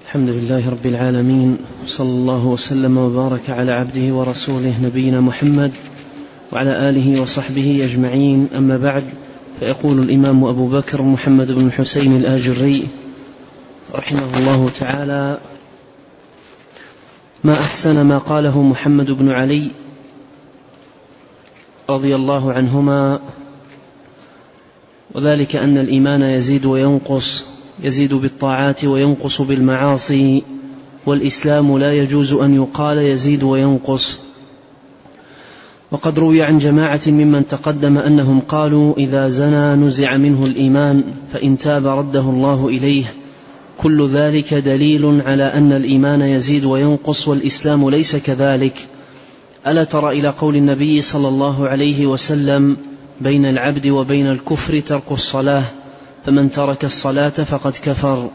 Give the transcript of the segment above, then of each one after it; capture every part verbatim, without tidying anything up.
الحمد لله رب العالمين، صلى الله وسلم وبارك على عبده ورسوله نبينا محمد وعلى آله وصحبه أجمعين. أما بعد، فيقول الإمام أبو بكر محمد بن الحسين الآجري رحمه الله تعالى: ما أحسن ما قاله محمد بن علي رضي الله عنهما، وذلك أن الإيمان يزيد وينقص، يزيد بالطاعات وينقص بالمعاصي، والإسلام لا يجوز أن يقال يزيد وينقص. وقد روي عن جماعة ممن تقدم أنهم قالوا: إذا زنى نزع منه الإيمان، فإن تاب رده الله إليه. كل ذلك دليل على أن الإيمان يزيد وينقص، والإسلام ليس كذلك. ألا تر إلى قول النبي صلى الله عليه وسلم: بين العبد وبين الكفر ترك الصلاة، فمن ترك الصلاة فقد كفر.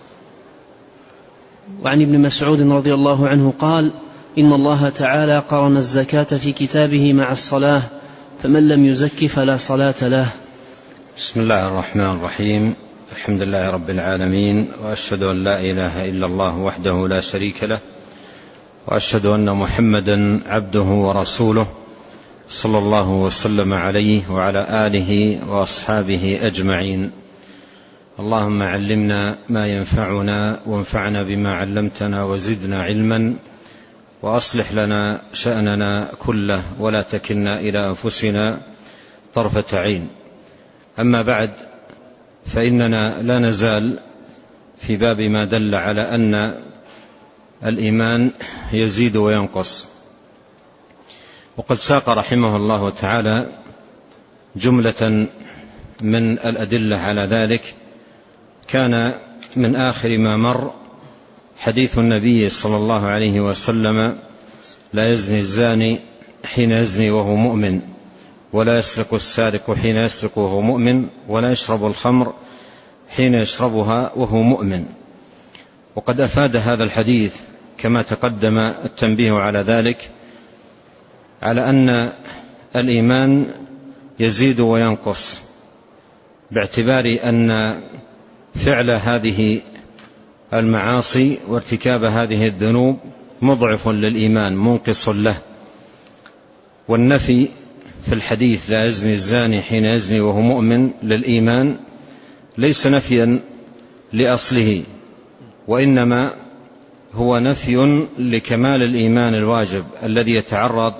وعن ابن مسعود رضي الله عنه قال: إن الله تعالى قرن الزكاة في كتابه مع الصلاة، فمن لم يزك فلا صلاة له. بسم الله الرحمن الرحيم. الحمد لله رب العالمين، وأشهد أن لا إله إلا الله وحده لا شريك له، وأشهد أن محمدا عبده ورسوله، صلى الله وسلم عليه وعلى آله وأصحابه أجمعين. اللهم علمنا ما ينفعنا، وانفعنا بما علمتنا، وزدنا علما، وأصلح لنا شأننا كله، ولا تكلنا إلى أنفسنا طرفة عين. أما بعد، فإننا لا نزال في باب ما دل على أن الإيمان يزيد وينقص. وقد ساق رحمه الله تعالى جملة من الأدلة على ذلك. كان من آخر ما مر حديث النبي صلى الله عليه وسلم: لا يزني الزاني حين يزني وهو مؤمن، ولا يسرق السارق حين يسرق وهو مؤمن، ولا يشرب الخمر حين يشربها وهو مؤمن. وقد أفاد هذا الحديث كما تقدم التنبيه على ذلك على أن الإيمان يزيد وينقص، باعتبار أن فعل هذه المعاصي وارتكاب هذه الذنوب مضعف للإيمان، منقص له. والنفي في الحديث لا يزني الزاني حين يزني وهو مؤمن للإيمان ليس نفيا لأصله، وإنما هو نفي لكمال الإيمان الواجب الذي يتعرض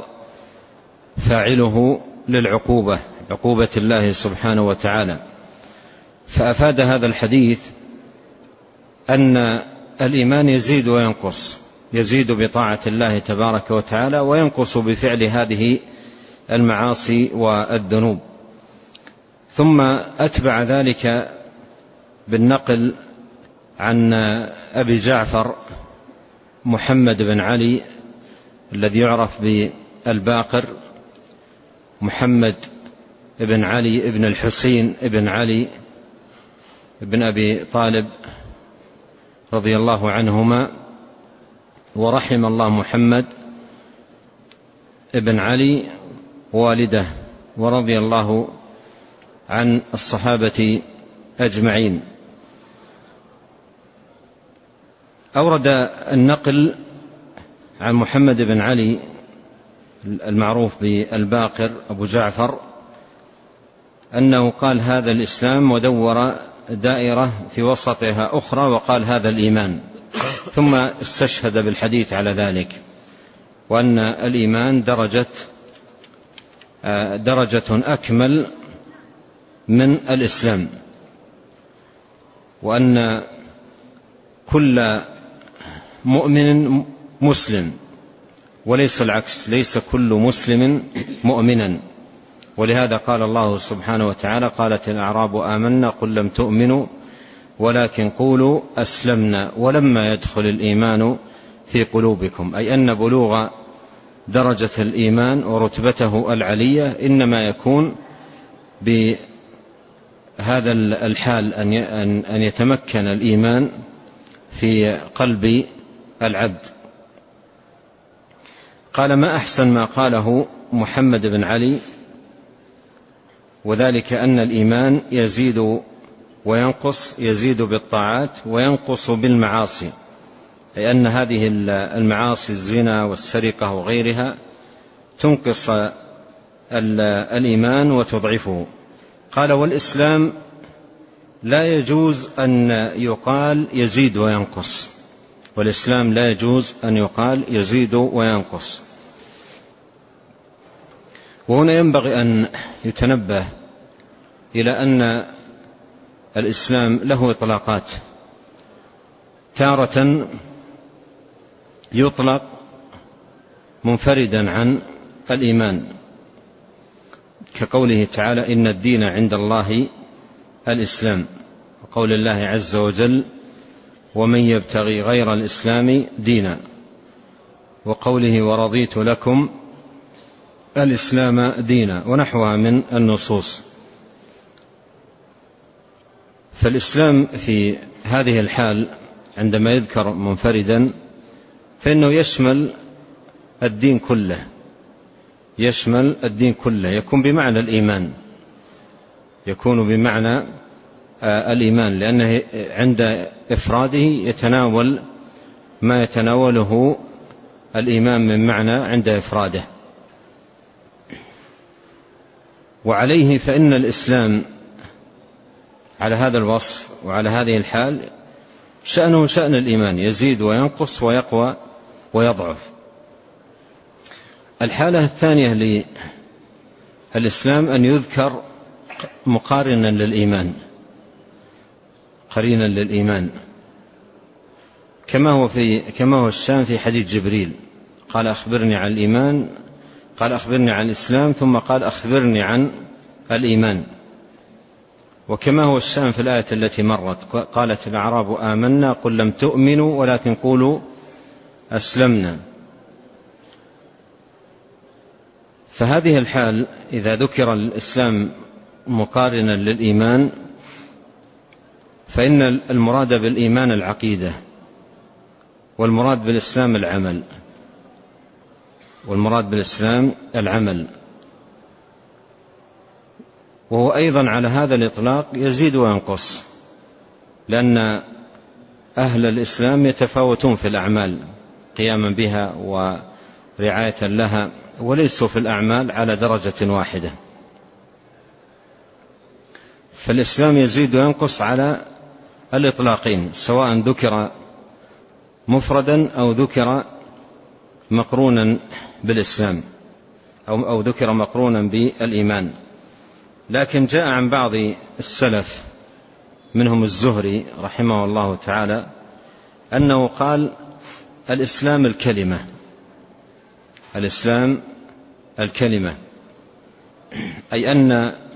فاعله للعقوبة، عقوبة الله سبحانه وتعالى. فأفاد هذا الحديث أن الإيمان يزيد وينقص، يزيد بطاعة الله تبارك وتعالى، وينقص بفعل هذه المعاصي والذنوب. ثم أتبع ذلك بالنقل عن أبي جعفر محمد بن علي الذي يعرف بالباقر، محمد بن علي بن الحسين بن علي بن أبي طالب رضي الله عنهما، ورحم الله محمد بن علي والده، ورضي الله عن الصحابة أجمعين. أورد النقل عن محمد بن علي المعروف بالباقر أبو جعفر أنه قال: هذا الإسلام، ودور دائرة في وسطها أخرى وقال: هذا الإيمان. ثم استشهد بالحديث على ذلك، وأن الإيمان درجة درجة أكمل من الإسلام، وأن كل مؤمن مسلم، وليس العكس، ليس كل مسلم مؤمنا. ولهذا قال الله سبحانه وتعالى: قالت الأعراب آمنا قل لم تؤمنوا ولكن قولوا أسلمنا ولما يدخل الإيمان في قلوبكم. أي أن بلوغ درجة الإيمان ورتبته العلية إنما يكون بهذا الحال، أن يتمكن الإيمان في قلب العبد. قال: ما أحسن ما قاله محمد بن علي، وذلك أن الإيمان يزيد وينقص، يزيد بالطاعات وينقص بالمعاصي. أي أن هذه المعاصي الزنا والسرقة وغيرها تنقص الإيمان وتضعفه. قال والإسلام لا يجوز أن يقال يزيد وينقص، والإسلام لا يجوز أن يقال يزيد وينقص. وهنا ينبغي أن يتنبه إلى أن الإسلام له إطلاقات، تارة يطلق منفردا عن الإيمان كقوله تعالى إن الدين عند الله الإسلام، وقول الله عز وجل ومن يبتغي غير الإسلام دينا، وقوله ورضيت لكم الإسلام دينا، ونحوها من النصوص. فالإسلام في هذه الحال عندما يذكر منفردا فإنه يشمل الدين كله، يشمل الدين كله، يكون بمعنى الإيمان، يكون بمعنى الإيمان، لأنه عند إفراده يتناول ما يتناوله الإيمان من معنى عند إفراده. وعليه فإن الإسلام على هذا الوصف وعلى هذه الحال شأنه شأن الإيمان، يزيد وينقص ويقوى ويضعف. الحالة الثانية للإسلام أن يذكر مقارنا للإيمان، قرينا للإيمان، كما هو في كما هو الشان في حديث جبريل، قال أخبرني عن الإيمان، قال أخبرني عن الإسلام، ثم قال أخبرني عن الإيمان. وكما هو الشان في الآية التي مرت، قالت الأعراب آمنا قل لم تؤمنوا ولكن قولوا أسلمنا. فهذه الحال إذا ذكر الإسلام مقارنا للإيمان فإن المراد بالإيمان العقيدة، والمراد بالإسلام العمل، والمراد بالإسلام العمل. وهو أيضا على هذا الإطلاق يزيد وينقص، لأن أهل الإسلام يتفاوتون في الأعمال قياما بها ورعاية لها، وليسوا في الأعمال على درجة واحدة. فالإسلام يزيد وينقص على الإطلاقين، سواء ذكر مفردا أو ذكر مقرونا بالإسلام أو, أو ذكر مقرونا بالإيمان. لكن جاء عن بعض السلف منهم الزهري رحمه الله تعالى أنه قال الإسلام الكلمة، الإسلام الكلمة، أي أن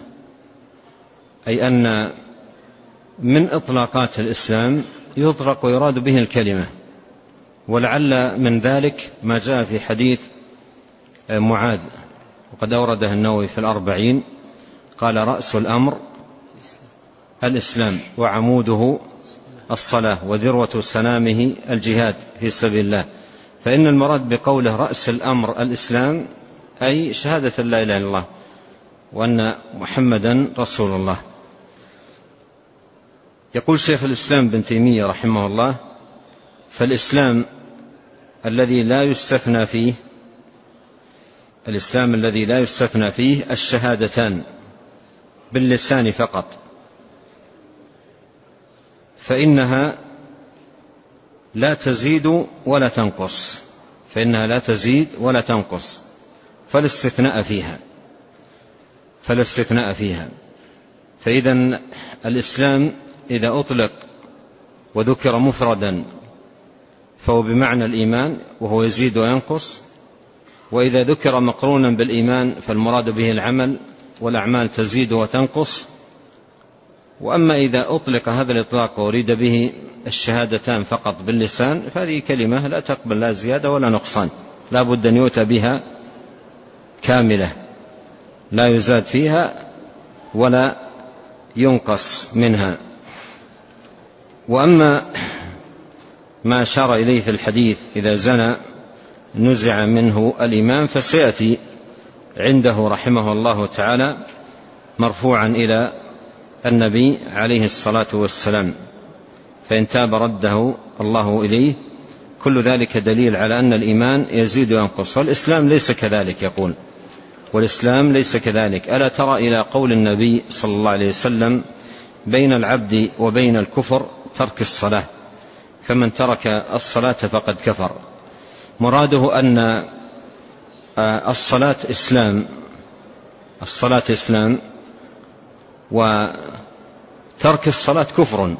أي أن من إطلاقات الإسلام يطلق ويراد به الكلمة. ولعل من ذلك ما جاء في حديث معاذ وقد أورده النووي في الأربعين، قال رأس الأمر الإسلام وعموده الصلاة وذروة سنامه الجهاد في سبيل الله. فإن المراد بقوله رأس الأمر الإسلام أي شهادة لا إله إلا الله وأن محمدا رسول الله. يقول شيخ الإسلام بن تيمية رحمه الله فالإسلام الذي لا يستثنى فيه الإسلام الذي لا يستثنى فيه الشهادتان باللسان فقط، فإنها لا تزيد ولا تنقص، فإنها لا تزيد ولا تنقص فالاستثناء فيها فالاستثناء فيها فإذا الإسلام إذا أطلق وذكر مفردا فهو بمعنى الإيمان وهو يزيد وينقص، وإذا ذكر مقرونا بالإيمان فالمراد به العمل والأعمال تزيد وتنقص. وأما إذا أطلق هذا الإطلاق وأريد به الشهادتان فقط باللسان فهذه كلمة لا تقبل لا زيادة ولا نقصان، لا بد أن يؤتى بها كاملة لا يزاد فيها ولا ينقص منها. وأما ما أشار إليه في الحديث إذا زنى نزع منه الإيمان فسيأتي عنده رحمه الله تعالى مرفوعا إلى النبي عليه الصلاة والسلام، فإن تاب رده الله إليه كل ذلك دليل على أن الإيمان يزيد وينقص. والإسلام ليس كذلك، يقول والإسلام ليس كذلك. ألا ترى إلى قول النبي صلى الله عليه وسلم: بين العبد وبين الكفر ترك الصلاة، فمن ترك الصلاة فقد كفر. مراده أن الصلاة إسلام، الصلاة إسلام، وترك الصلاة كفر،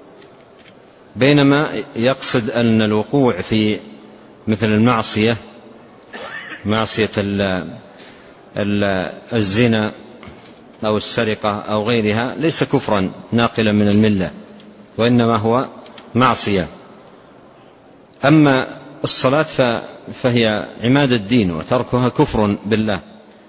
بينما يقصد أن الوقوع في مثل المعصية، معصية الزنا أو السرقة أو غيرها، ليس كفرا ناقلا من الملة، وإنما هو معصية. أما الصلاة فهي عماد الدين، وتركها كفر بالله.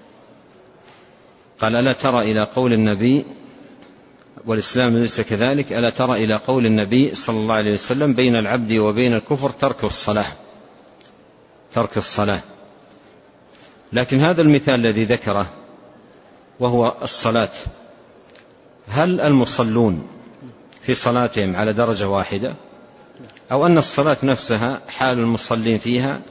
قال: ألا ترى إلى قول النبي، والإسلام ليس كذلك، ألا ترى إلى قول النبي صلى الله عليه وسلم: بين العبد وبين الكفر ترك الصلاة، ترك الصلاة. لكن هذا المثال الذي ذكره وهو الصلاة، هل المصلون في صلاتهم على درجة واحدة، أو أن الصلاة نفسها حال المصلين فيها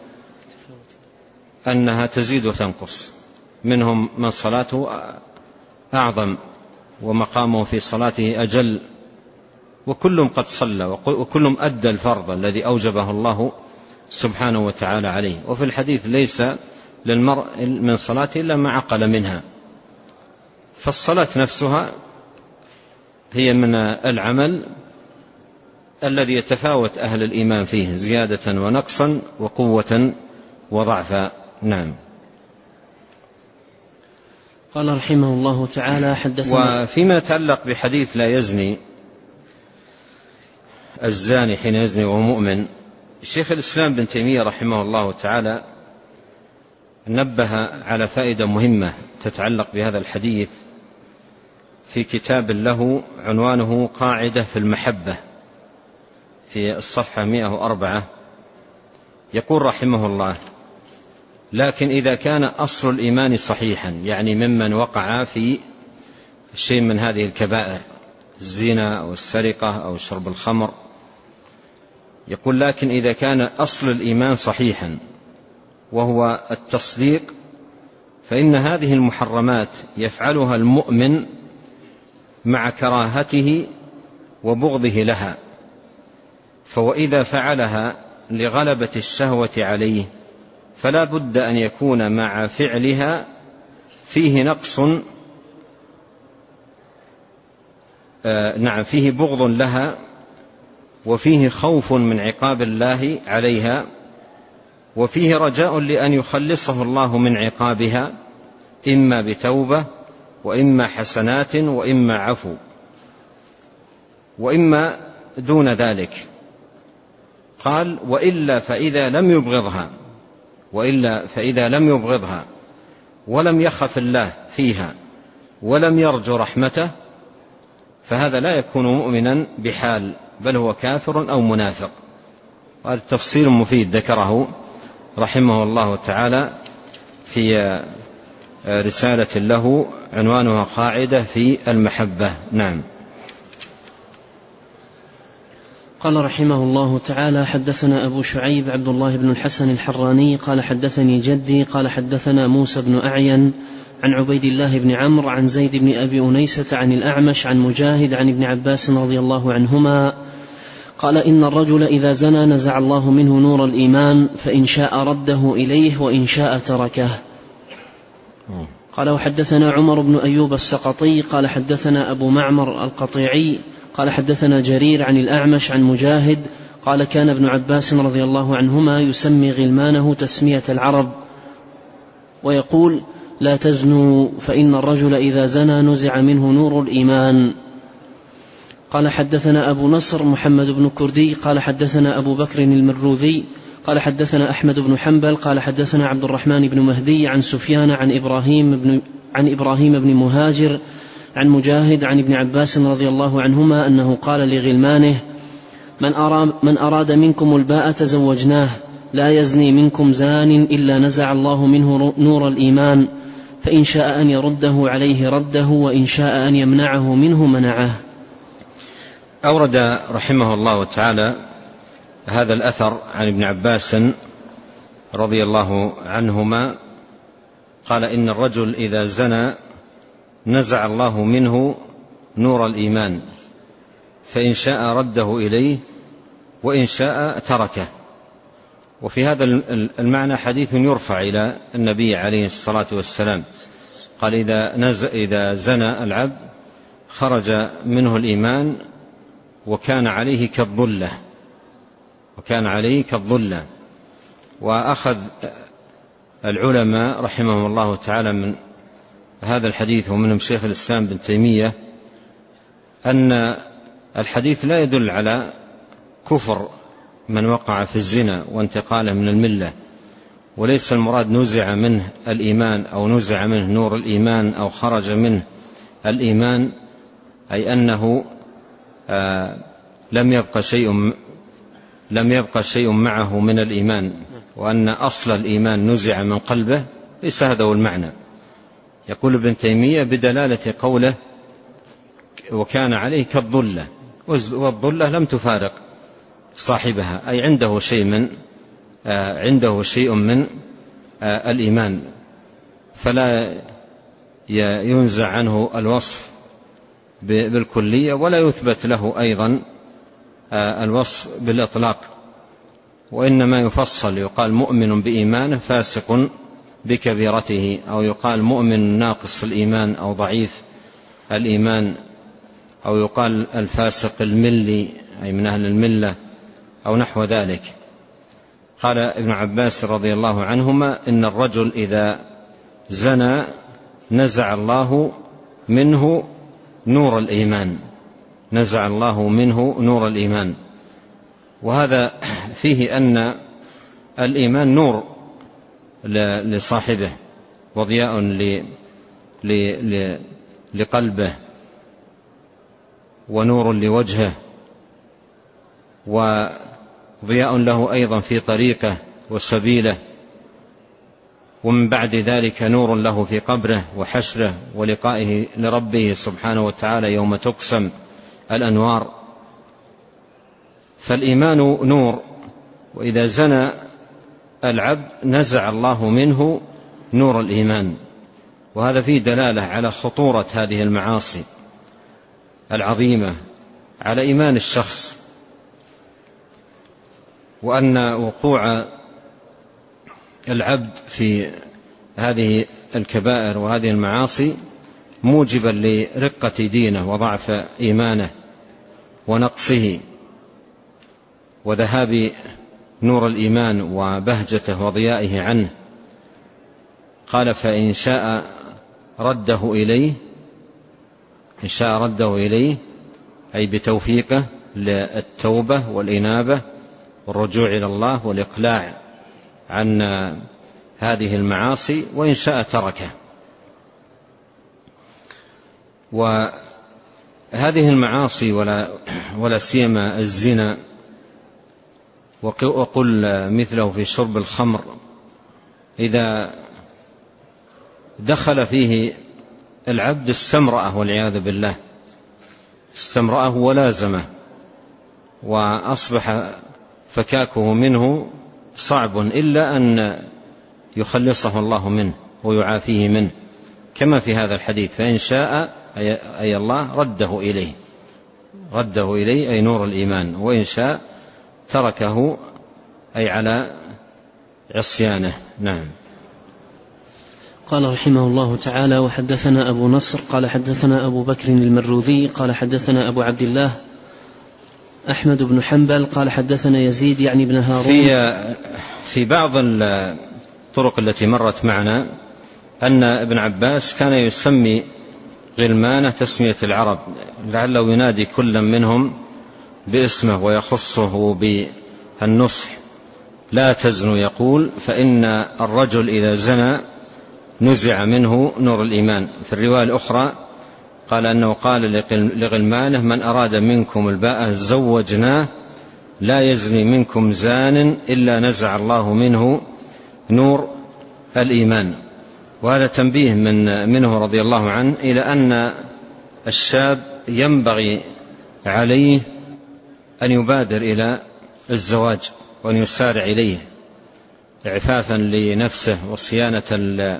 أنها تزيد وتنقص؟ منهم من صلاته أعظم ومقامه في صلاته أجل، وكلهم قد صلى، وكلهم أدى الفرض الذي أوجبه الله سبحانه وتعالى عليه. وفي الحديث: ليس للمرء من صلاته إلا ما عقل منها. فالصلاة نفسها هي من العمل الذي يتفاوت أهل الإيمان فيه زيادة ونقصا وقوة وضعفا. نعم. قال رحمه الله تعالى: حدثنا. وفيما يتعلق بحديث لا يزني الزاني حين يزني وهو مؤمن، شيخ الإسلام بن تيمية رحمه الله تعالى نبه على فائدة مهمة تتعلق بهذا الحديث في كتاب له عنوانه قاعدة في المحبة، في الصفحة مئة وأربعة. يقول رحمه الله: لكن إذا كان أصل الإيمان صحيحا، يعني ممن وقع في شيء من هذه الكبائر، الزنا أو السرقة أو شرب الخمر، يقول: لكن إذا كان أصل الإيمان صحيحا وهو التصديق، فإن هذه المحرمات يفعلها المؤمن مع كراهته وبغضه لها، فوإذا فعلها لغلبة الشهوة عليه فلا بد أن يكون مع فعلها فيه نقص، آه نعم فيه بغض لها، وفيه خوف من عقاب الله عليها، وفيه رجاء لأن يخلصه الله من عقابها، إما بتوبة وإما حسنات وإما عفو وإما دون ذلك. قال: وإلا فإذا لم يبغضها وإلا فإذا لم يبغضها ولم يخف الله فيها ولم يرجو رحمته، فهذا لا يكون مؤمنا بحال، بل هو كافر أو منافق. هذا تفصيل مفيد ذكره رحمه الله تعالى في رسالة له عنوانها قاعدة في المحبة. نعم. قال رحمه الله تعالى: حدثنا أبو شعيب عبد الله بن الحسن الحراني قال: حدثني جدي قال: حدثنا موسى بن أعين عن عبيد الله بن عمرو عن زيد بن أبي أنيسة عن الأعمش عن مجاهد عن ابن عباس رضي الله عنهما قال: إن الرجل إذا زنى نزع الله منه نور الإيمان، فإن شاء رده إليه وإن شاء تركه. قال: وحدثنا عمر بن أيوب السقطي قال: حدثنا أبو معمر القطيعي قال: حدثنا جرير عن الأعمش عن مجاهد قال: كان ابن عباس رضي الله عنهما يسمي غلمانه تسمية العرب ويقول: لا تزنوا، فإن الرجل إذا زنى نزع منه نور الإيمان. قال: حدثنا أبو نصر محمد بن كردي قال: حدثنا أبو بكر المروذي قال: حدثنا أحمد بن حنبل قال: حدثنا عبد الرحمن بن مهدي عن سفيان عن إبراهيم بن, عن إبراهيم بن مهاجر عن مجاهد عن ابن عباس رضي الله عنهما أنه قال لغلمانه: من أراد, من أراد منكم الباءة زوجناه، لا يزني منكم زان إلا نزع الله منه نور الإيمان، فإن شاء أن يرده عليه رده، وإن شاء أن يمنعه منه منعه. أورد رحمه الله تعالى هذا الأثر عن ابن عباس رضي الله عنهما قال إن الرجل إذا زنى نزع الله منه نور الإيمان، فإن شاء رده إليه وإن شاء تركه. وفي هذا المعنى حديث يرفع إلى النبي عليه الصلاة والسلام، قال إذا, إذا زنى العبد خرج منه الإيمان وكان عليه كالظلة وكان عليه كالظلة. وأخذ العلماء رحمهم الله تعالى من هذا الحديث ومنهم شيخ الإسلام بن تيمية أن الحديث لا يدل على كفر من وقع في الزنا وانتقاله من الملة، وليس المراد نزع منه الإيمان أو نزع منه نور الإيمان أو خرج منه الإيمان، أي أنه آه لم يبقى شيء لم يبقى شيء معه من الإيمان، وأن أصل الإيمان نزع من قلبه، ليس هذا هو المعنى. يقول ابن تيمية بدلالة قوله وكان عليه كالظلة، والظلة لم تفارق صاحبها، أي عنده شيء من آه عنده شيء من آه الإيمان، فلا ينزع عنه الوصف بالكلية ولا يثبت له أيضا آه الوصف بالإطلاق، وإنما يفصل، يقال مؤمن بإيمانه فاسق بكبيرته، أو يقال مؤمن ناقص الإيمان أو ضعيف الإيمان، أو يقال الفاسق الملي أي من أهل الملة أو نحو ذلك. قال ابن عباس رضي الله عنهما إن الرجل إذا زنى نزع الله منه نور الإيمان نزع الله منه نور الإيمان. وهذا فيه أن الإيمان نور لصاحبه وضياء لقلبه ونور لوجهه، وضياء له أيضا في طريقه وسبيله، ومن بعد ذلك نور له في قبره وحشره ولقائه لربه سبحانه وتعالى يوم تقسم الأنوار. فالإيمان نور، وإذا زنى العبد نزع الله منه نور الإيمان. وهذا فيه دلالة على خطورة هذه المعاصي العظيمة على إيمان الشخص، وأن وقوع العبد في هذه الكبائر وهذه المعاصي موجبا لرقة دينه وضعف إيمانه ونقصه وذهاب نور الإيمان وبهجته وضيائه عنه. قال فإن شاء رده إليه إن شاء رده إليه أي بتوفيقه للتوبة والإنابة والرجوع إلى الله والإقلاع عن هذه المعاصي، وإن شاء تركه. وهذه المعاصي ولا, ولا سيما الزنا، وقل مثله في شرب الخمر، إذا دخل فيه العبد استمرأه والعياذ بالله، استمرأه ولازمه، وأصبح فكاكه منه صعب إلا أن يخلصه الله منه ويعافيه منه، كما في هذا الحديث فإن شاء أي الله رده إليه رده إليه أي نور الإيمان، وإن شاء تركه أي على عصيانه. نعم. قال رحمه الله تعالى وحدثنا أبو نصر قال حدثنا أبو بكر المروذي قال حدثنا أبو عبد الله أحمد بن حنبل قال حدثنا يزيد يعني بن هارون. في, في بعض الطرق التي مرت معنا أن ابن عباس كان يسمي غلمانه تسمية العرب، لعله ينادي كل منهم باسمه ويخصه بالنصح. لا تزنوا يقول فإن الرجل إذا زنى نزع منه نور الإيمان. في الرواية الأخرى قال أنه قال لغلمانه من أراد منكم الباءة زوجناه لا يزني منكم زان إلا نزع الله منه نور الإيمان. وهذا تنبيه من منه رضي الله عنه إلى أن الشاب ينبغي عليه أن يبادر إلى الزواج وأن يسارع إليه إعفافا لنفسه وصيانة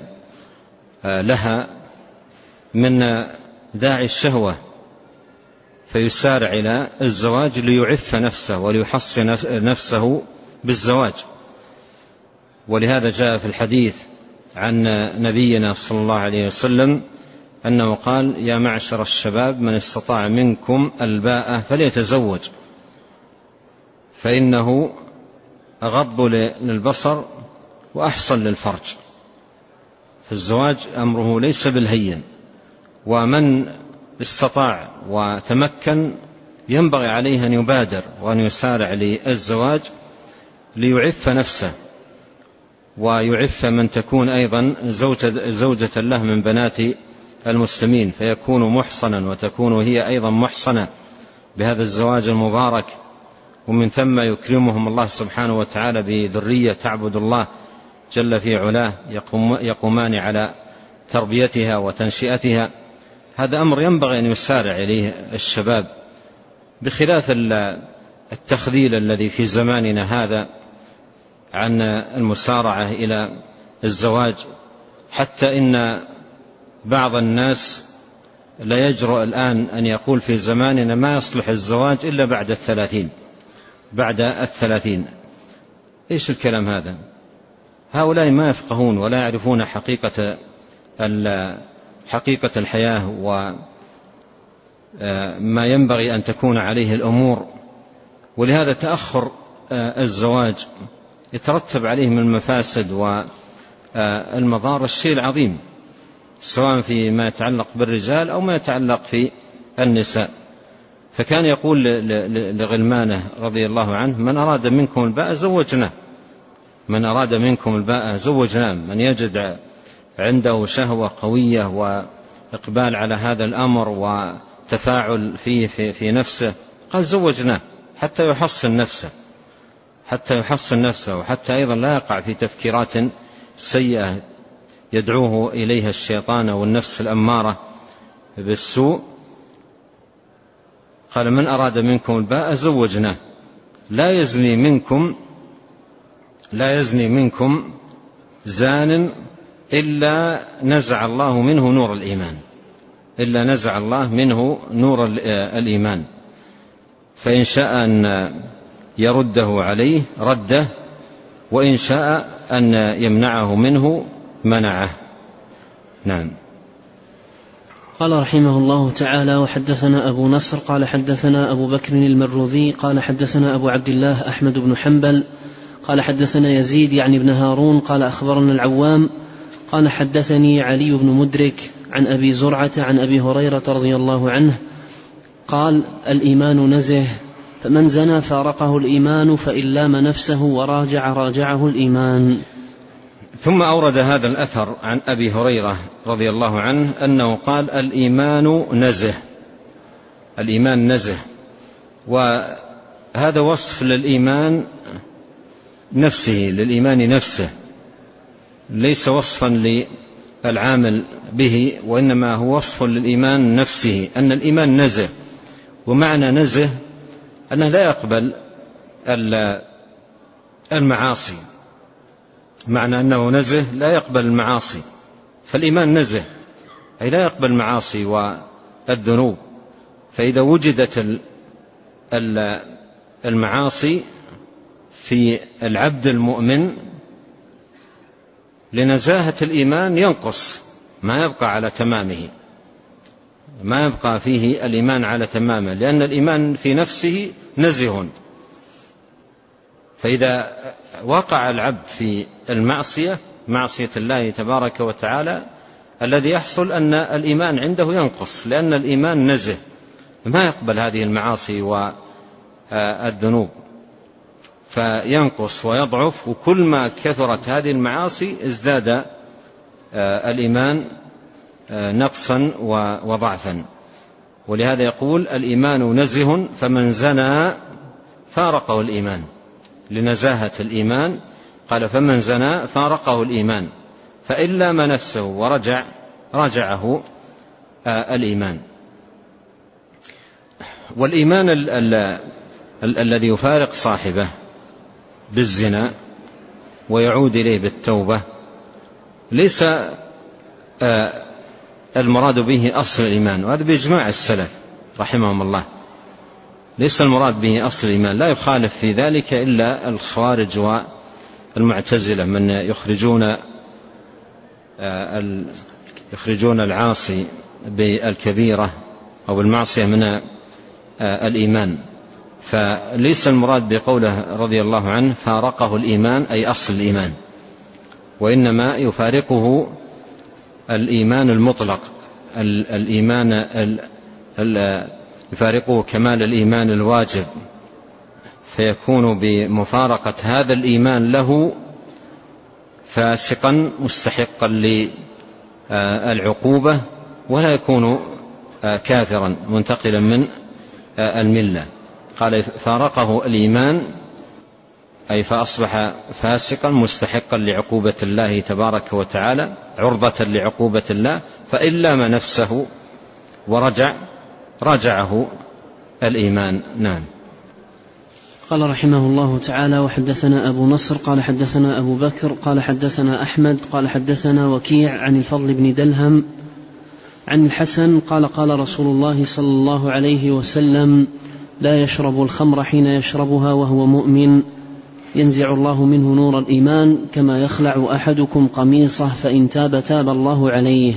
لها من داعي الشهوة، فيسارع إلى الزواج ليعف نفسه وليحصن نفسه بالزواج. ولهذا جاء في الحديث عن نبينا صلى الله عليه وسلم أنه قال: يا معشر الشباب من استطاع منكم الباءة فليتزوج، فإنه أغض للبصر وأحصن للفرج. فالزواج أمره ليس بالهين، ومن استطاع وتمكن ينبغي عليه أن يبادر وأن يسارع للزواج ليعف نفسه ويعف من تكون أيضا زوجة له من بنات المسلمين، فيكون محصنا وتكون هي أيضا محصنة بهذا الزواج المبارك، ومن ثم يكرمهم الله سبحانه وتعالى بذرية تعبد الله جل في علاه يقوم يقومان على تربيتها وتنشئتها. هذا أمر ينبغي أن يسارع إليه الشباب، بخلاف التخذيل الذي في زماننا هذا عن المسارعة إلى الزواج، حتى إن بعض الناس لا يجرؤ الآن أن يقول في زماننا ما يصلح الزواج إلا بعد الثلاثين بعد الثلاثين. إيش الكلام هذا؟ هؤلاء ما يفقهون ولا يعرفون حقيقة حقيقة الحياة وما ينبغي أن تكون عليه الأمور. ولهذا تأخر الزواج يترتب عليه من المفاسد والمضار الشيء العظيم، سواء فيما يتعلق بالرجال أو ما يتعلق في النساء. فكان يقول لغلمانه رضي الله عنه: من أراد منكم الباء زوجناه، من أراد منكم الباء زوجناه. من يجد عنده شهوة قوية وإقبال على هذا الأمر وتفاعل فيه في, في نفسه، قال زوجناه حتى يحصن نفسه حتى يحصن نفسه وحتى أيضا لا يقع في تفكيرات سيئة يدعوه إليها الشيطان والنفس الأمارة بالسوء. قال: من أراد منكم الباء زوجناه. لا يزني منكم لا يزني منكم زان إلا نزع الله منه نور الإيمان إلا نزع الله منه نور الإيمان فإن شاء أن يرده عليه رده، وإن شاء أن يمنعه منه منعه. نعم. قال رحمه الله تعالى: وحدثنا أبو نصر قال حدثنا أبو بكر المروذي قال حدثنا أبو عبد الله أحمد بن حنبل قال حدثنا يزيد يعني ابن هارون قال أخبرنا العوام قال حدثني علي بن مدرك عن أبي زرعة عن أبي هريرة رضي الله عنه قال: الإيمان نزه، فمن زنى فارقه الإيمان، فإن لام نفسه وراجع راجعه الإيمان. ثم أورد هذا الأثر عن أبي هريرة رضي الله عنه أنه قال: الإيمان نزه، الإيمان نزه. وهذا وصف للإيمان نفسه، للإيمان نفسه، ليس وصفا للعامل به، وإنما هو وصف للإيمان نفسه، أن الإيمان نزه. ومعنى نزه أنه لا يقبل المعاصي، معنى أنه نزه لا يقبل المعاصي. فالإيمان نزه أي لا يقبل المعاصي والذنوب. فإذا وجدت المعاصي في العبد المؤمن لنزاهة الإيمان ينقص، ما يبقى على تمامه، ما يبقى فيه الإيمان على تمامه، لأن الإيمان في نفسه نزه. فإذا وقع العبد في المعصية، معصية الله تبارك وتعالى، الذي يحصل أن الإيمان عنده ينقص، لأن الإيمان نزه ما يقبل هذه المعاصي والذنوب، فينقص ويضعف. وكل ما كثرت هذه المعاصي ازداد الإيمان نقصا وضعفا. ولهذا يقول: الإيمان نزه، فمن زنى فارقه الإيمان، لنزاهة الإيمان قال: فمن زنى فارقه الإيمان، فإن لام نفسه ورجع راجعه الإيمان. والإيمان ال ال ال الذي يفارق صاحبه بالزنا ويعود إليه بالتوبة ليس المراد به أصل الإيمان، وهذا بإجماع السلف رحمهم الله، ليس المراد به أصل الإيمان. لا يخالف في ذلك إلا الخوارج والمعتزلة من يخرجون يخرجون العاصي بالكبيرة أو بالمعصية من الإيمان. فليس المراد بقوله رضي الله عنه فارقه الإيمان أي أصل الإيمان، وإنما يفارقه الإيمان المطلق، الإيمان يفارقه كمال الإيمان الواجب، فيكون بمفارقة هذا الإيمان له فاسقا مستحقا للعقوبة، ولا يكون كافرا منتقلا من الملة. قال فارقه الإيمان أي فأصبح فاسقا مستحقا لعقوبة الله تبارك وتعالى، عرضة لعقوبة الله، فإن لام نفسه ورجع رجعه الإيمان. نعم. قال رحمه الله تعالى: وحدثنا أبو نصر قال حدثنا أبو بكر قال حدثنا أحمد قال حدثنا وكيع عن الفضل بن دلهم عن الحسن قال قال رسول الله صلى الله عليه وسلم: لا يشرب الخمر حين يشربها وهو مؤمن ينزع الله منه نور الإيمان كما يخلع أحدكم قميصه فإن تاب تاب الله عليه.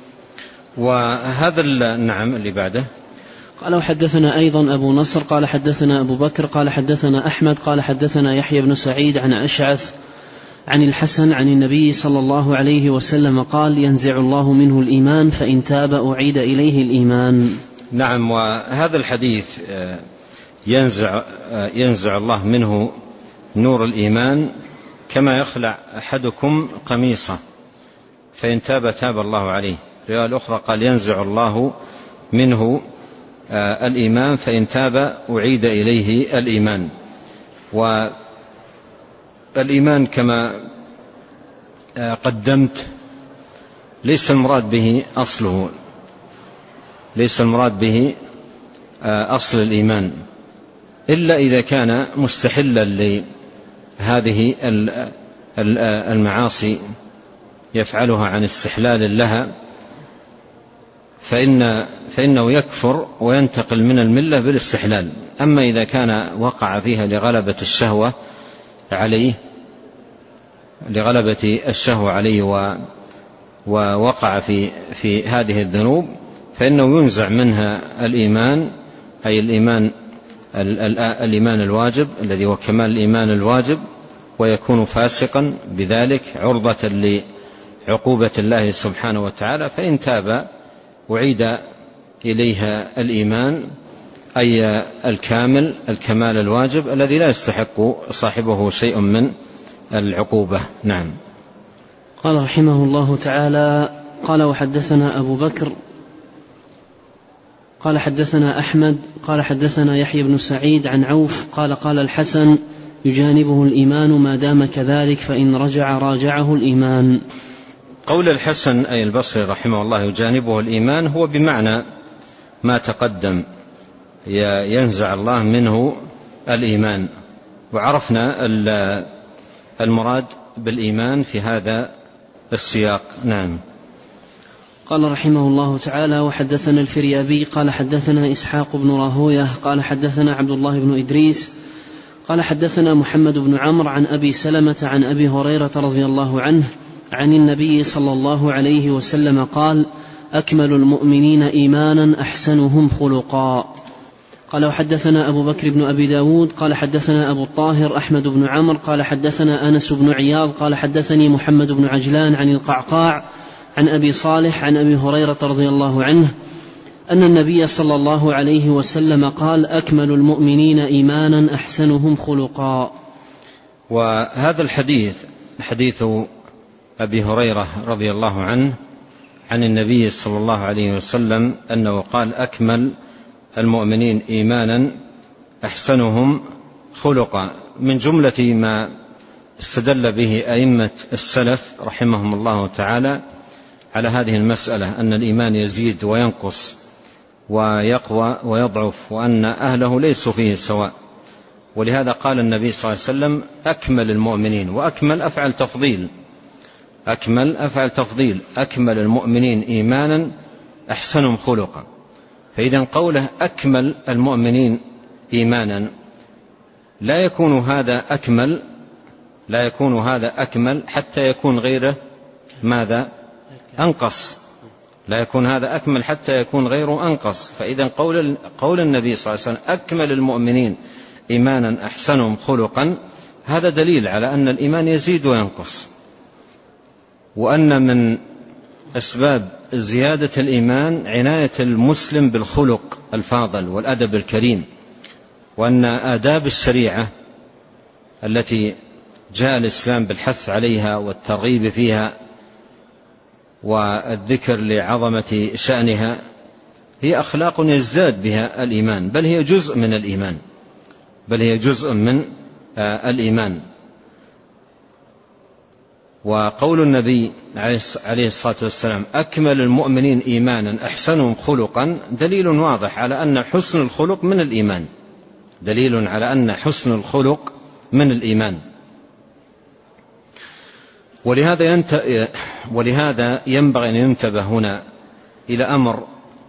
وهذا النعم اللي بعده قال وحدثنا أيضا أبو نصر قال حدثنا أبو بكر قال حدثنا أحمد قال حدثنا يحيى بن سعيد عن أشعث عن الحسن عن النبي صلى الله عليه وسلم قال: ينزع الله منه الإيمان فإن تاب أعيد إليه الإيمان. نعم. وهذا الحديث ينزع, ينزع الله منه نور الإيمان كما يخلع أحدكم قميصه فإن تاب تاب الله عليه. الرواية الأخرى قال: ينزع الله منه الإيمان فإن تاب أعيد إليه الإيمان. والإيمان كما قدمت ليس المراد به أصله، ليس المراد به أصل الإيمان إلا إذا كان مستحلا لهذه المعاصي يفعلها عن استحلال لها، فإن فإنه يكفر وينتقل من الملة بالاستحلال. أما إذا كان وقع فيها لغلبة الشهوة عليه لغلبة الشهوة عليه ووقع في في هذه الذنوب فإنه ينزع منها الإيمان، أي الإيمان الإيمان الواجب الذي هو كمال الإيمان الواجب، ويكون فاسقا بذلك عرضة لعقوبة الله سبحانه وتعالى. فإن تاب أعيد إليها الإيمان أي الكامل الكمال الواجب الذي لا يستحق صاحبه شيء من العقوبة. نعم. قال رحمه الله تعالى: قال وحدثنا أبو بكر قال حدثنا أحمد قال حدثنا يحيى بن سعيد عن عوف قال قال الحسن: يجانبه الإيمان ما دام كذلك فإن رجع راجعه الإيمان. قول الحسن أي البصري رحمه الله يجانبه الإيمان هو بمعنى ما تقدم، ينزع الله منه الإيمان. وعرفنا المراد بالإيمان في هذا السياق. نعم. قال رحمه الله تعالى: وحدثنا الفريابي قال حدثنا إسحاق بن راهويه قال حدثنا عبد الله بن إدريس قال حدثنا محمد بن عمرو عن أبي سلمة عن أبي هريرة رضي الله عنه عن النبي صلى الله عليه وسلم قال: أكمل المؤمنين إيمانا أحسنهم خلقا. قال وحدثنا أبو بكر بن أبي داود قال حدثنا أبو الطاهر أحمد بن عمرو قال حدثنا أنس بن عياض قال حدثني محمد بن عجلان عن القعقاع عن أبي صالح عن أبي هريرة رضي الله عنه أن النبي صلى الله عليه وسلم قال: أكمل المؤمنين إيمانا أحسنهم خلقا. وهذا الحديث حديث أبي هريرة رضي الله عنه عن النبي صلى الله عليه وسلم أنه قال: أكمل المؤمنين إيمانا أحسنهم خلقا، من جملة ما استدل به أئمة السلف رحمهم الله تعالى على هذه المسألة، أن الإيمان يزيد وينقص ويقوى ويضعف، وأن أهله ليسوا فيه سواء، ولهذا قال النبي صلى الله عليه وسلم أكمل المؤمنين، وأكمل أفعل تفضيل، أكمل أفعل تفضيل أكمل المؤمنين إيمانا أحسنهم خلقا. فإذا قوله أكمل المؤمنين إيمانا لا يكون هذا أكمل لا يكون هذا أكمل حتى يكون غيره ماذا؟ أنقص. لا يكون هذا أكمل حتى يكون غيره أنقص. فإذا قول, قول النبي صلى الله عليه وسلم أكمل المؤمنين إيمانا أحسنهم خلقا هذا دليل على أن الإيمان يزيد وينقص، وأن من أسباب زيادة الإيمان عناية المسلم بالخلق الفاضل والأدب الكريم، وأن آداب الشريعة التي جاء الإسلام بالحث عليها والترغيب فيها والذكر لعظمة شأنها هي أخلاق يزداد بها الإيمان، بل هي جزء من الإيمان بل هي جزء من الإيمان. وقول النبي عليه الصلاة والسلام أكمل المؤمنين إيمانا أحسنهم خلقا دليل واضح على أن حسن الخلق من الإيمان، دليل على أن حسن الخلق من الإيمان. ولهذا, ينت... ولهذا ينبغي أن ينتبه هنا إلى أمر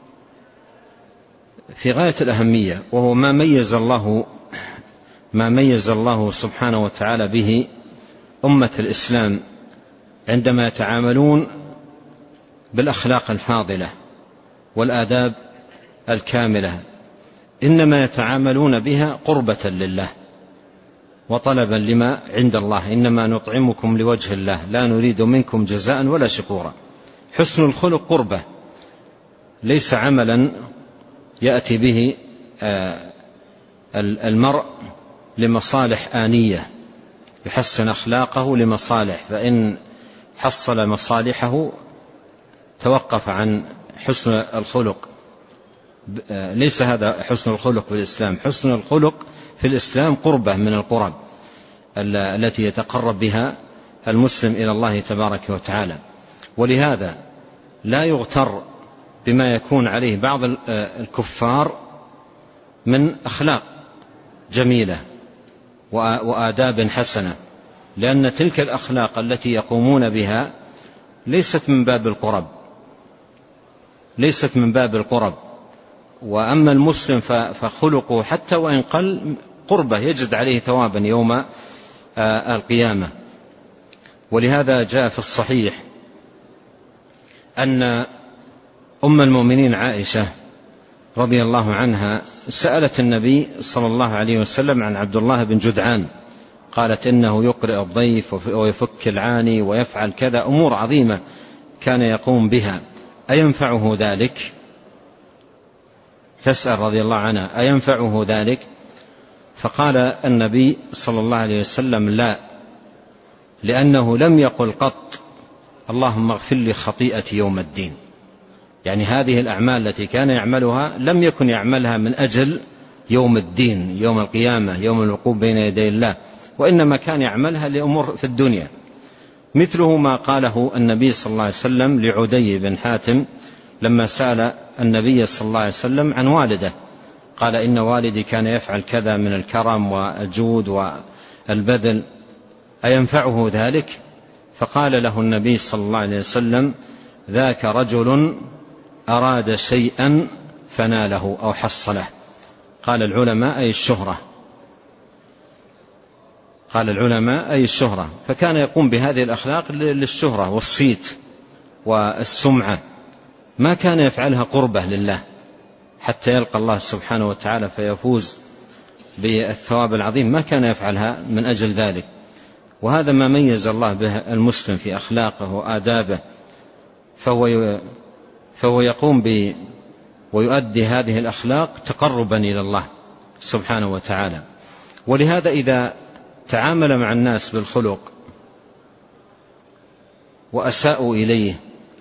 في غاية الأهمية، وهو ما ميز الله ما ميز الله سبحانه وتعالى به أمة الإسلام عندما يتعاملون بالأخلاق الفاضلة والآداب الكاملة، إنما يتعاملون بها قربة لله وطلبا لما عند الله، إنما نطعمكم لوجه الله لا نريد منكم جزاء ولا شكورا. حسن الخلق قربة، ليس عملا يأتي به المرء لمصالح آنية، يحسن أخلاقه لمصالح، فإن حصل مصالحه توقف عن حسن الخلق. ليس هذا حسن الخلق في الإسلام. حسن الخلق في الإسلام قربة من القرب التي يتقرب بها المسلم إلى الله تبارك وتعالى. ولهذا لا يغتر بما يكون عليه بعض الكفار من أخلاق جميلة وآداب حسنة، لأن تلك الأخلاق التي يقومون بها ليست من باب القرب ليست من باب القرب وأما المسلم فخلقه حتى وإن قل قربة يجد عليه ثوابا يوم القيامة. ولهذا جاء في الصحيح أن أم المؤمنين عائشة رضي الله عنها سألت النبي صلى الله عليه وسلم عن عبد الله بن جدعان، قالت إنه يقرئ الضيف ويفك العاني ويفعل كذا، أمور عظيمة كان يقوم بها، أينفعه ذلك؟ تسأل رضي الله عنها أينفعه ذلك؟ فقال النبي صلى الله عليه وسلم لا، لأنه لم يقل قط اللهم اغفر لي خطيئتي يوم الدين. يعني هذه الأعمال التي كان يعملها لم يكن يعملها من أجل يوم الدين، يوم القيامة، يوم الوقوف بين يدي الله، وإنما كان يعملها لأمور في الدنيا. مثله ما قاله النبي صلى الله عليه وسلم لعدي بن حاتم لما سأل النبي صلى الله عليه وسلم عن والده، قال إن والدي كان يفعل كذا من الكرم والجود والبذل، أينفعه ذلك؟ فقال له النبي صلى الله عليه وسلم ذاك رجل أراد شيئا فناله أو حصله. قال العلماء أي الشهرة قال العلماء أي الشهرة فكان يقوم بهذه الأخلاق للشهرة والصيت والسمعة، ما كان يفعلها قربة لله حتى يلقى الله سبحانه وتعالى فيفوز بالثواب العظيم، ما كان يفعلها من أجل ذلك. وهذا ما ميز الله به المسلم في أخلاقه وآدابه، فهو فهو يقوم ب ويؤدي هذه الأخلاق تقربا إلى الله سبحانه وتعالى. ولهذا إذا تعامل مع الناس بالخلق وأساءوا إليه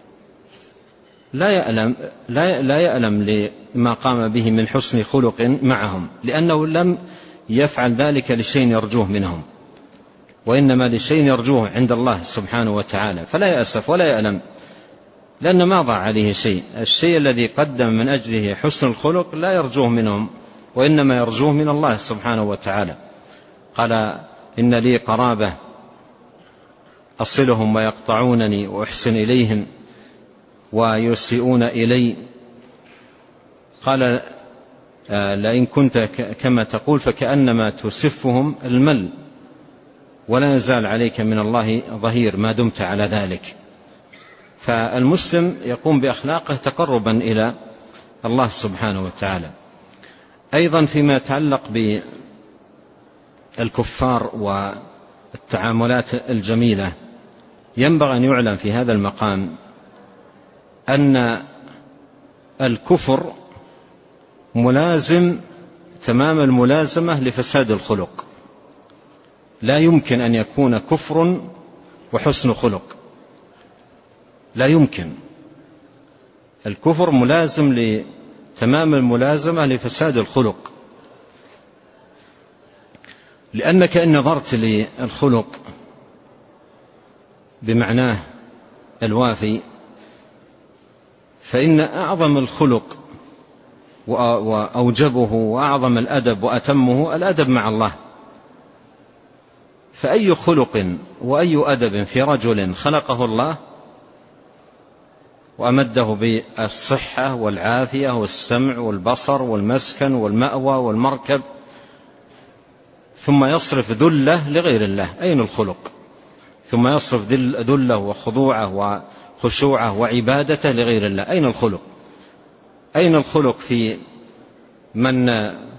لا يألم, لا, لا يألم لما قام به من حسن خلق معهم، لأنه لم يفعل ذلك لشيء يرجوه منهم، وإنما لشيء يرجوه عند الله سبحانه وتعالى، فلا يأسف ولا يألم، لأن ما ضاع عليه شيء. الشيء الذي قدم من أجله حسن الخلق لا يرجوه منهم، وإنما يرجوه من الله سبحانه وتعالى. قال إن لي قرابة أصلهم ويقطعونني وأحسن إليهم ويسيئون إلي. قال لئن كنت كما تقول فكأنما تسفهم المل، ولا يزال عليك من الله ظهير ما دمت على ذلك. فالمسلم يقوم بأخلاقه تقربا إلى الله سبحانه وتعالى. أيضا فيما يتعلق بالكفار والتعاملات الجميلة، ينبغي أن يعلم في هذا المقام أن الكفر ملازم تمام الملازمة لفساد الخلق. لا يمكن أن يكون كفر وحسن خلق، لا يمكن. الكفر ملازم لتمام الملازمة لفساد الخلق، لأنك إن نظرت للخلق بمعناه الوافي فإن أعظم الخلق وأوجبه وأعظم الأدب وأتمه الأدب مع الله. فأي خلق وأي أدب في رجل خلقه الله وأمده بالصحة والعافية والسمع والبصر والمسكن والمأوى والمركب، ثم يصرف ذله لغير الله، أين الخلق؟ ثم يصرف ذله وخضوعه وخشوعه وعبادته لغير الله، أين الخلق؟ أين الخلق في من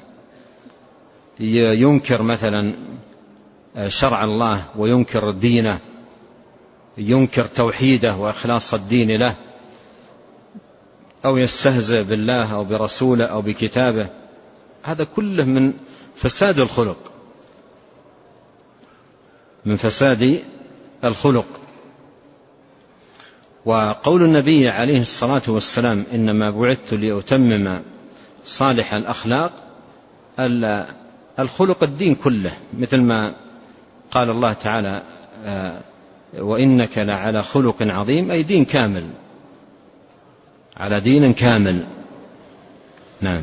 ينكر مثلا شرع الله وينكر دينه، ينكر توحيده وإخلاص الدين له، أو يستهزئ بالله أو برسوله أو بكتابه؟ هذا كله من فساد الخلق، من فساد الخلق. وقول النبي عليه الصلاة والسلام إنما بعثت لأتمم صالح الأخلاق، الخلق الدين كله، مثل ما قال الله تعالى وإنك لعلى خلق عظيم، أي دين كامل، على دين كامل. نعم.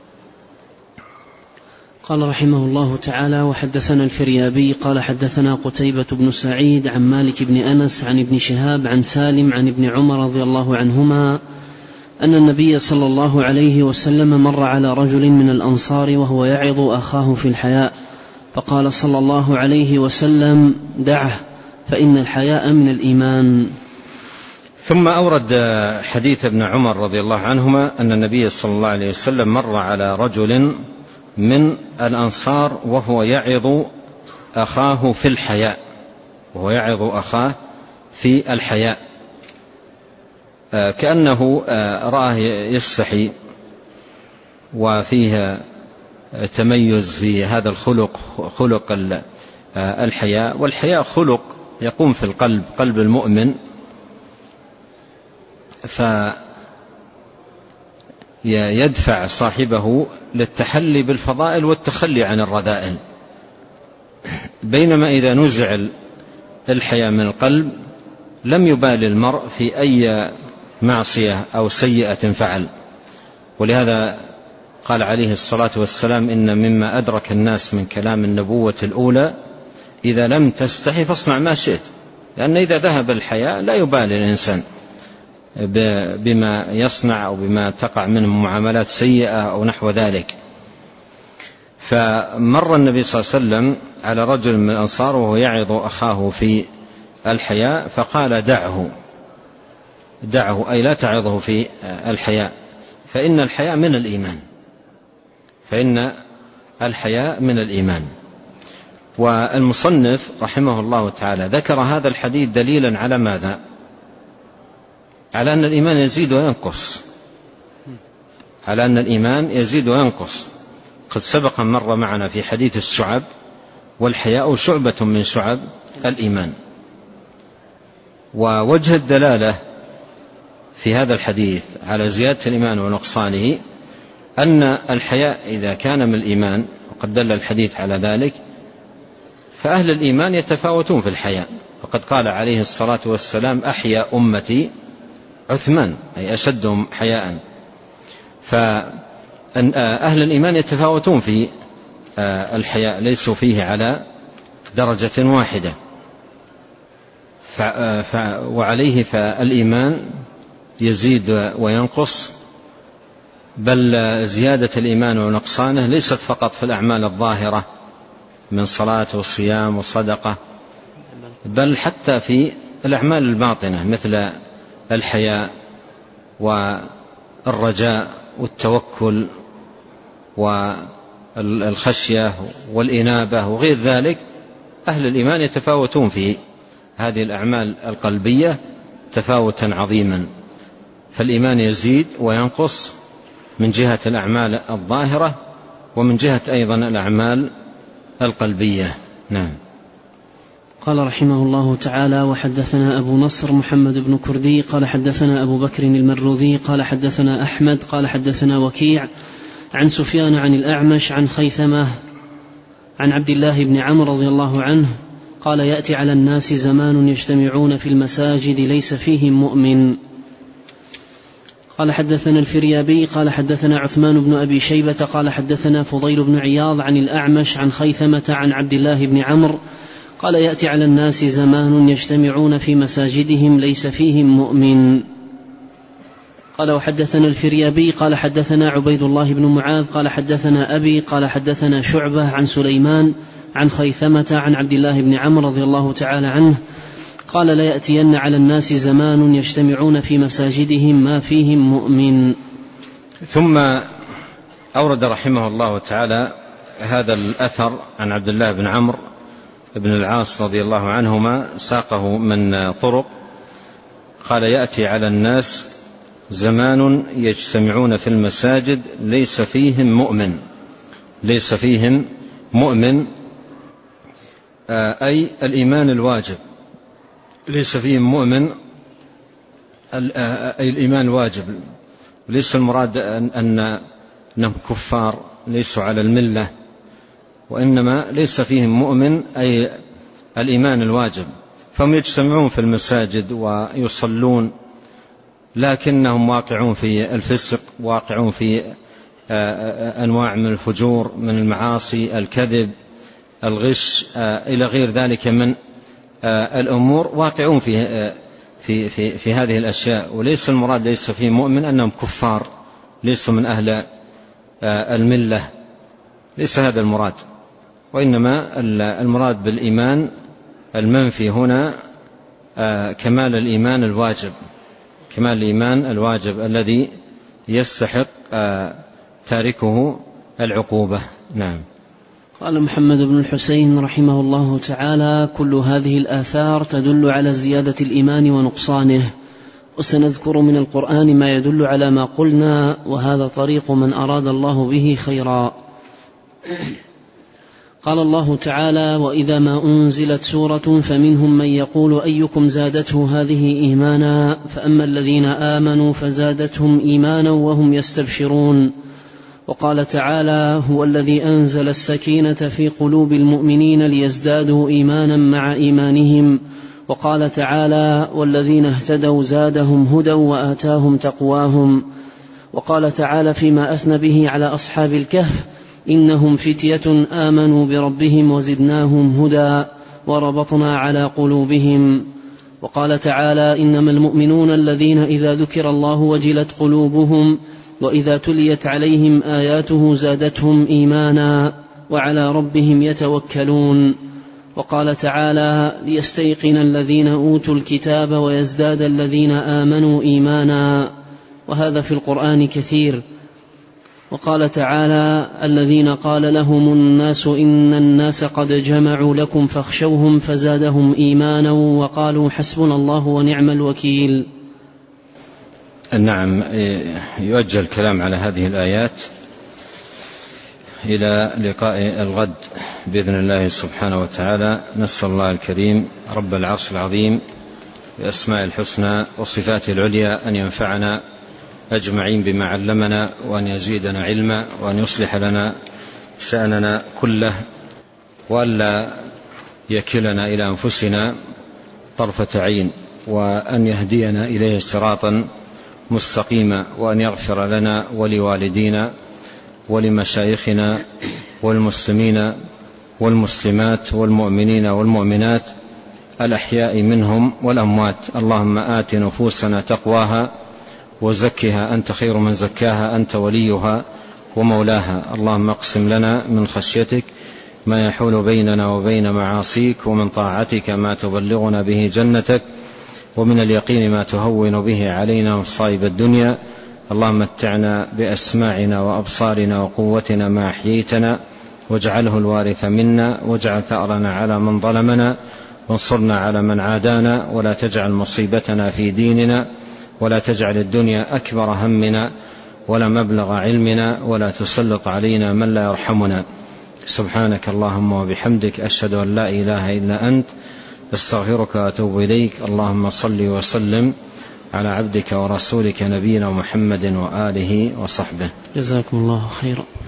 قال رحمه الله تعالى: وحدثنا الفريابي قال حدثنا قتيبة بن سعيد عن مالك بن أنس عن ابن شهاب عن سالم عن ابن عمر رضي الله عنهما أن النبي صلى الله عليه وسلم مر على رجل من الأنصار وهو يعظ أخاه في الحياء، فقال صلى الله عليه وسلم: دعه فإن الحياء من الإيمان. ثم أورد حديث ابن عمر رضي الله عنهما أن النبي صلى الله عليه وسلم مر على رجل من الأنصار وهو يعظ أخاه في الحياء، وهو يعظ أخاه في الحياء، كأنه رآه يستحي وفيه تميز في هذا الخلق، خلق الحياء. والحياء خلق يقوم في القلب، قلب المؤمن، فيدفع صاحبه للتحلي بالفضائل والتخلي عن الرذائل. بينما إذا نزع الحياء من القلب لم يبالي المرء في أي معصية أو سيئة فعل. ولهذا قال عليه الصلاة والسلام: إن مما أدرك الناس من كلام النبوة الأولى إذا لم تستحي فاصنع ما شئت. لأن إذا ذهب الحياء لا يبالي الإنسان بما يصنع أو بما تقع منه معاملات سيئة أو نحو ذلك. فمر النبي صلى الله عليه وسلم على رجل من الأنصار وهو يعظ أخاه في الحياء فقال: دعه دعه أي لا تعظه في الحياء، فإن الحياء من الإيمان، فإن الحياء من الإيمان. والمصنف رحمه الله تعالى ذكر هذا الحديث دليلا على ماذا؟ على أن الإيمان يزيد وينقص، على أن الإيمان يزيد وينقص. قد سبق مر معنا في حديث الشعب، والحياء شعبة من شعب الإيمان. ووجه الدلالة في هذا الحديث على زيادة الإيمان ونقصانه أن الحياء إذا كان من الإيمان، وقد دل الحديث على ذلك، فأهل الإيمان يتفاوتون في الحياء. فقد قال عليه الصلاة والسلام: أحيا أمتي عثمان، أي أشدهم حياء. فأهل الإيمان يتفاوتون في الحياء ليسوا فيه على درجة واحدة، وعليه فالإيمان يزيد وينقص، بل زيادة الإيمان ونقصانه ليست فقط في الأعمال الظاهرة من صلاة وصيام وصدقة، بل حتى في الأعمال الباطنة مثل الحياء والرجاء والتوكل والخشية والإنابة وغير ذلك. أهل الإيمان يتفاوتون في هذه الأعمال القلبية تفاوتا عظيما، فالإيمان يزيد وينقص من جهة الأعمال الظاهرة ومن جهة أيضا الأعمال القلبية. نعم. قال رحمه الله تعالى: وحدثنا أبو نصر محمد بن كردي قال حدثنا أبو بكر المروذي قال حدثنا أحمد قال حدثنا وكيع عن سفيان عن الأعمش عن خيثمة عن عبد الله بن عمرو رضي الله عنه قال: يأتي على الناس زمان يجتمعون في المساجد ليس فيهم مؤمن. قال حدثنا الفريابي قال حدثنا عثمان بن أبي شيبة قال حدثنا فضيل بن عياض عن الأعمش عن خيثمة عن عبد الله بن عمرو قال: يأتي على الناس زمان يجتمعون في مساجدهم ليس فيهم مؤمن. قال: وحدثنا الفريابي قال حدثنا عبيد الله بن معاذ قال حدثنا أبي قال حدثنا شعبة عن سليمان عن خيثمة عن عبد الله بن عمرو رضي الله تعالى عنه قال: لا يأتين على الناس زمان يجتمعون في مساجدهم ما فيهم مؤمن. ثم أورد رحمه الله تعالى هذا الأثر عن عبد الله بن عمرو بن العاص رضي الله عنهما، ساقه من طرق. قال: يأتي على الناس زمان يجتمعون في المساجد ليس فيهم مؤمن. ليس فيهم مؤمن أي الإيمان الواجب، ليس فيهم مؤمن أي الإيمان الواجب، ليس المراد أن أنهم كفار ليسوا على الملة، وإنما ليس فيهم مؤمن أي الإيمان الواجب، فهم يجتمعون في المساجد ويصلون لكنهم واقعون في الفسق، واقعون في أنواع من الفجور من المعاصي، الكذب، الغش إلى غير ذلك من الأمور، واقعون في في في في هذه الأشياء. وليس المراد ليس فيه مؤمن أنهم كفار ليسوا من أهل الملة، ليس هذا المراد، وإنما المراد بالإيمان المنفي هنا كمال الإيمان الواجب، كمال الإيمان الواجب الذي يستحق تاركه العقوبة. نعم. قال محمد بن الحسين رحمه الله تعالى: كل هذه الآثار تدل على زيادة الإيمان ونقصانه، وسنذكر من القرآن ما يدل على ما قلنا، وهذا طريق من أراد الله به خيرا. قال الله تعالى: وإذا ما أنزلت سورة فمنهم من يقول أيكم زادته هذه إيمانا، فأما الذين آمنوا فزادتهم إيمانا وهم يستبشرون. وقال تعالى: هو الذي أنزل السكينة في قلوب المؤمنين ليزدادوا إيمانا مع إيمانهم. وقال تعالى: والذين اهتدوا زادهم هدى وآتاهم تقواهم. وقال تعالى فيما أثنى به على أصحاب الكهف: إنهم فتية آمنوا بربهم وزدناهم هدى وربطنا على قلوبهم. وقال تعالى: إنما المؤمنون الذين إذا ذكر الله وجلت قلوبهم وإذا تليت عليهم آياته زادتهم إيمانا وعلى ربهم يتوكلون. وقال تعالى: ليستيقن الذين أوتوا الكتاب ويزداد الذين آمنوا إيمانا. وهذا في القرآن كثير. وقال تعالى: الذين قال لهم الناس إن الناس قد جمعوا لكم فاخشوهم فزادهم إيمانا وقالوا حسبنا الله ونعم الوكيل. نعم. يؤجل الكلام على هذه الآيات إلى لقاء الغد بإذن الله سبحانه وتعالى. نسأل الله الكريم رب العرش العظيم بأسماء الحسنى وصفاته العليا أن ينفعنا أجمعين بما علمنا، وأن يزيدنا علما، وأن يصلح لنا شأننا كله، وألا يكلنا إلى أنفسنا طرفة عين، وأن يهدينا إليه صراطا مستقيما، وأن يغفر لنا ولوالدينا ولمشايخنا والمسلمين والمسلمات والمؤمنين والمؤمنات الأحياء منهم والأموات. اللهم آت نفوسنا تقواها وزكها أنت خير من زكاها أنت وليها ومولاها. اللهم اقسم لنا من خشيتك ما يحول بيننا وبين معاصيك، ومن طاعتك ما تبلغنا به جنتك، ومن اليقين ما تهون به علينا مصائب الدنيا. اللهم متعنا بأسماعنا وأبصارنا وقوتنا ما أحييتنا، واجعله الوارث منا، واجعل ثأرنا على من ظلمنا، وانصرنا على من عادانا، ولا تجعل مصيبتنا في ديننا، ولا تجعل الدنيا أكبر همنا ولا مبلغ علمنا، ولا تسلط علينا من لا يرحمنا. سبحانك اللهم وبحمدك، أشهد أن لا إله إلا أنت، استغفرك وأتوب إليك. اللهم صل وسلم على عبدك ورسولك نبينا محمد وآله وصحبه. جزاكم الله خيرا.